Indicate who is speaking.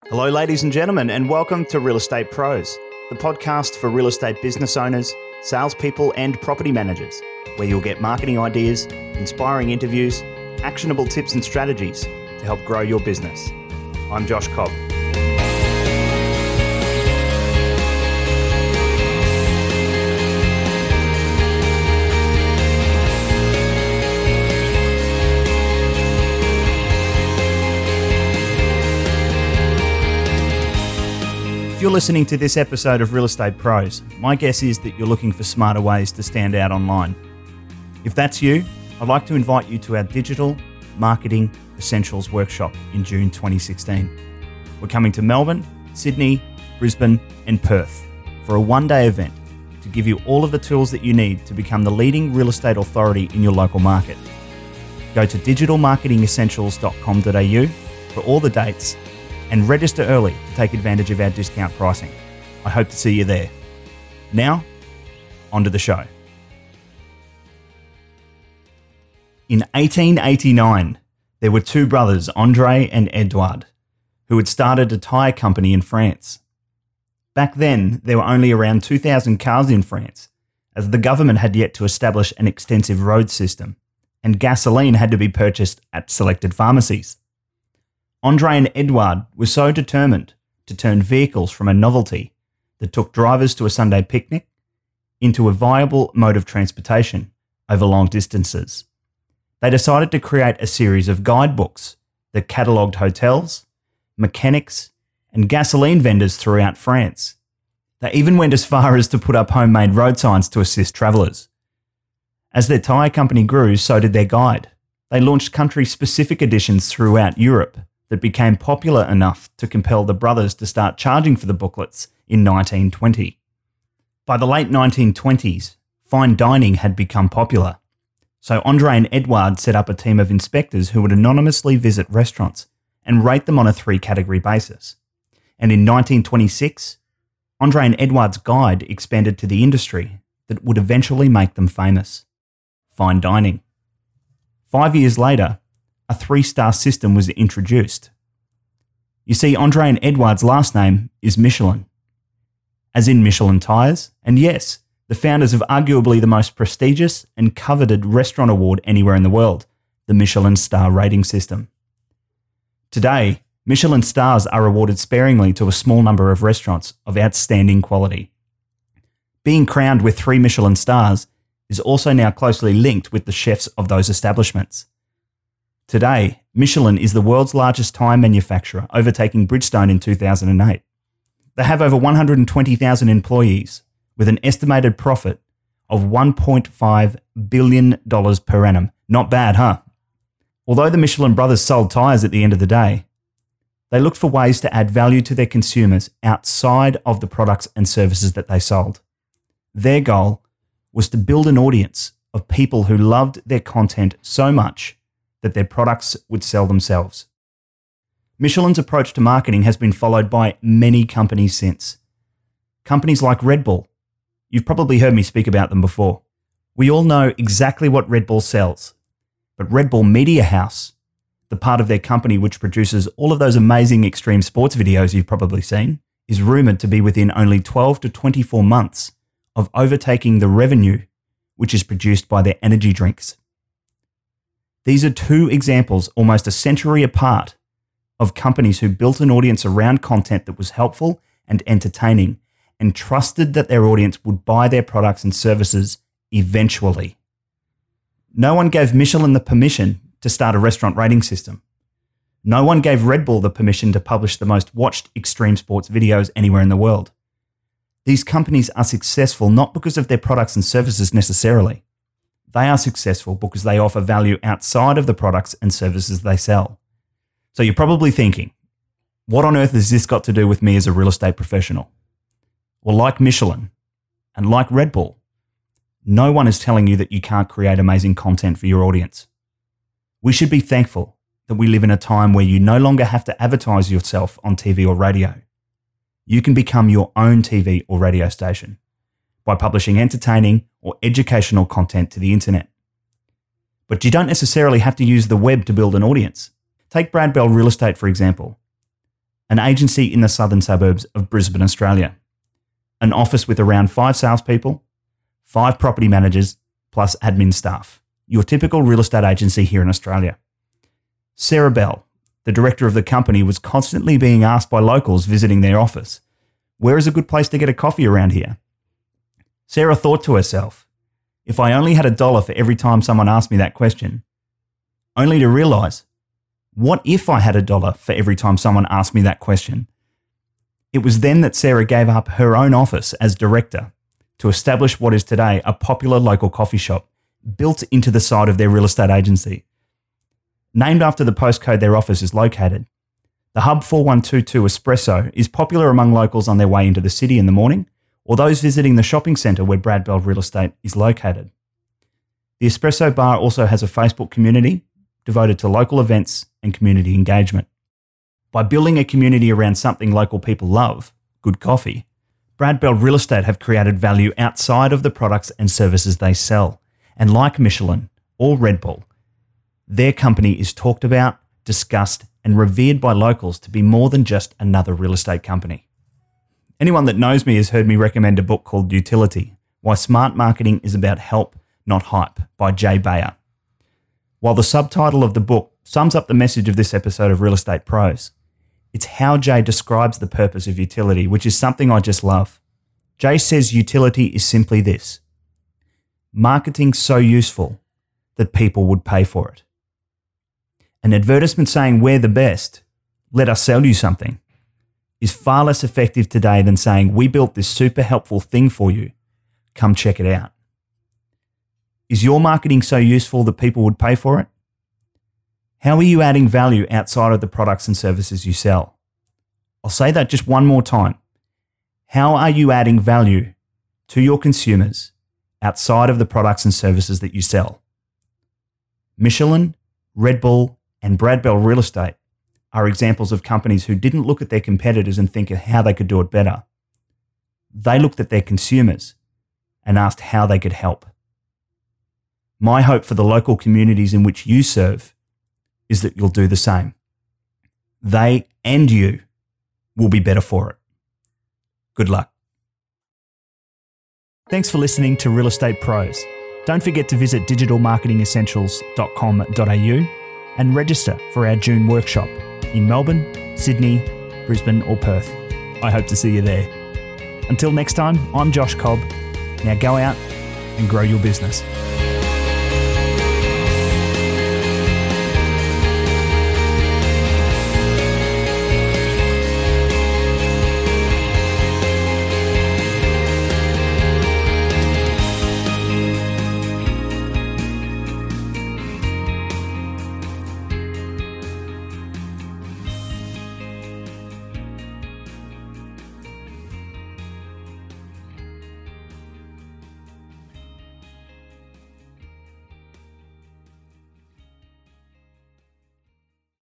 Speaker 1: Hello, ladies and gentlemen, and welcome to Real Estate Pros, the podcast for real estate business owners, salespeople, and property managers, where you'll get marketing ideas, inspiring interviews, actionable tips and strategies to help grow your business. I'm Josh Cobb. If you're listening to this episode of Real Estate Pros, my guess is that you're looking for smarter ways to stand out online. If that's you, I'd like to invite you to our Digital Marketing Essentials Workshop in June 2016. We're coming to Melbourne, Sydney, Brisbane, and Perth for a one-day event to give you all of the tools that you need to become the leading real estate authority in your local market. Go to digitalmarketingessentials.com.au for all the dates and register early to take advantage of our discount pricing. I hope to see you there. Now, on to the show. In 1889, there were two brothers, Andre and Edouard, who had started a tyre company in France. Back then, there were only around 2,000 cars in France, as the government had yet to establish an extensive road system, and gasoline had to be purchased at selected pharmacies. Andre and Edouard were so determined to turn vehicles from a novelty that took drivers to a Sunday picnic into a viable mode of transportation over long distances. They decided to create a series of guidebooks that catalogued hotels, mechanics, and gasoline vendors throughout France. They even went as far as to put up homemade road signs to assist travellers. As their tyre company grew, so did their guide. They launched country-specific editions throughout Europe that became popular enough to compel the brothers to start charging for the booklets in 1920. By the late 1920s, fine dining had become popular, so Andre and Edouard set up a team of inspectors who would anonymously visit restaurants and rate them on a three-category basis. And in 1926, Andre and Edouard's guide expanded to the industry that would eventually make them famous: fine dining. 5 years later, a 3-star system was introduced. You see, Andre and Edouard's last name is Michelin, as in Michelin tires, and yes, the founders of arguably the most prestigious and coveted restaurant award anywhere in the world, the Michelin star rating system. Today, Michelin stars are awarded sparingly to a small number of restaurants of outstanding quality. Being crowned with 3 Michelin stars is also now closely linked with the chefs of those establishments. Today, Michelin is the world's largest tyre manufacturer, overtaking Bridgestone in 2008. They have over 120,000 employees, with an estimated profit of $1.5 billion per annum. Not bad, huh? Although the Michelin brothers sold tyres at the end of the day, they looked for ways to add value to their consumers outside of the products and services that they sold. Their goal was to build an audience of people who loved their content so much that their products would sell themselves. Michelin's approach to marketing has been followed by many companies since. Companies like Red Bull. You've probably heard me speak about them before. We all know exactly what Red Bull sells, but Red Bull Media House, the part of their company which produces all of those amazing extreme sports videos you've probably seen, is rumoured to be within only 12 to 24 months of overtaking the revenue which is produced by their energy drinks. These are two examples almost a century apart of companies who built an audience around content that was helpful and entertaining and trusted that their audience would buy their products and services eventually. No one gave Michelin the permission to start a restaurant rating system. No one gave Red Bull the permission to publish the most watched extreme sports videos anywhere in the world. These companies are successful not because of their products and services necessarily. They are successful because they offer value outside of the products and services they sell. So you're probably thinking, what on earth has this got to do with me as a real estate professional? Well, like Michelin and like Red Bull, no one is telling you that you can't create amazing content for your audience. We should be thankful that we live in a time where you no longer have to advertise yourself on TV or radio. You can become your own TV or radio station by publishing entertaining or educational content to the internet. But you don't necessarily have to use the web to build an audience. Take Brad Bell Real Estate, for example. an agency in the southern suburbs of Brisbane, Australia. An office with around 5 salespeople, 5 property managers, plus admin staff. Your typical real estate agency here in Australia. Sarah Bell, the director of the company, was constantly being asked by locals visiting their office, "Where is a good place to get a coffee around here?" Sarah thought to herself, "If I only had $1 for every time someone asked me that question," only to realise, what if I had $1 for every time someone asked me that question? It was then that Sarah gave up her own office as director to establish what is today a popular local coffee shop built into the side of their real estate agency. Named after the postcode their office is located, the Hub 4122 Espresso is popular among locals on their way into the city in the morning or those visiting the shopping centre where Brad Bell Real Estate is located. The Espresso Bar also has a Facebook community devoted to local events and community engagement. By building a community around something local people love, good coffee, Brad Bell Real Estate have created value outside of the products and services they sell. And like Michelin or Red Bull, their company is talked about, discussed, and revered by locals to be more than just another real estate company. Anyone that knows me has heard me recommend a book called Utility, Why Smart Marketing is About Help, Not Hype, by Jay Bayer. While the subtitle of the book sums up the message of this episode of Real Estate Pros, it's how Jay describes the purpose of utility, which is something I just love. Jay says utility is simply this: marketing so useful that people would pay for it. An advertisement saying we're the best, let us sell you something, is far less effective today than saying we built this super helpful thing for you, come check it out. Is your marketing so useful that people would pay for it? How are you adding value outside of the products and services you sell? I'll say that just one more time. How are you adding value to your consumers outside of the products and services that you sell? Michelin, Red Bull, and Brad Bell Real Estate are examples of companies who didn't look at their competitors and think of how they could do it better. They looked at their consumers and asked how they could help. My hope for the local communities in which you serve is that you'll do the same. They and you will be better for it. Good luck. Thanks for listening to Real Estate Pros. Don't forget to visit digitalmarketingessentials.com.au and register for our June workshop in Melbourne, Sydney, Brisbane or Perth. I hope to see you there. Until next time, I'm Josh Cobb. Now go out and grow your business.